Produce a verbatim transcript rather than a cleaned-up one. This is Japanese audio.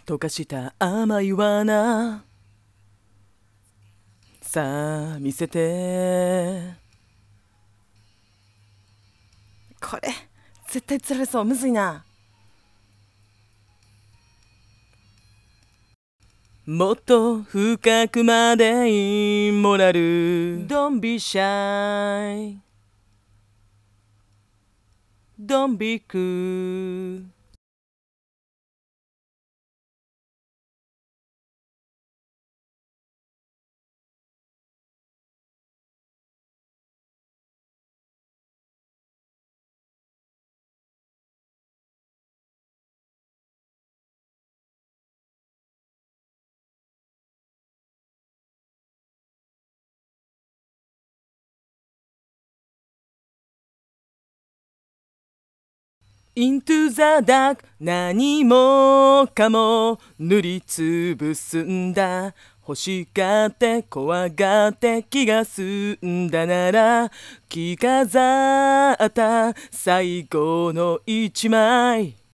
溶かした甘い罠、さあ見せて。これ絶対釣られそう、むずいな。もっと深くまでインモラル。 Don't be shy, Don't be cool。Into the dark、 何もかも塗りつぶすんだ。欲しがって怖がって気が済んだなら、着飾った最後の一枚。